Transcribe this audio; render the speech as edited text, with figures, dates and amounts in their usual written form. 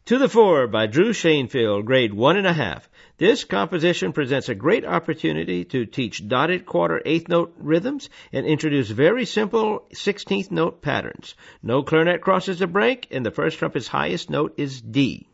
To the Fore by Drew Shanefield, grade 1.5. This composition presents a great opportunity to teach dotted quarter eighth note rhythms and introduce very simple 16th note patterns. No clarinet crosses the break, and the first trumpet's highest note is D.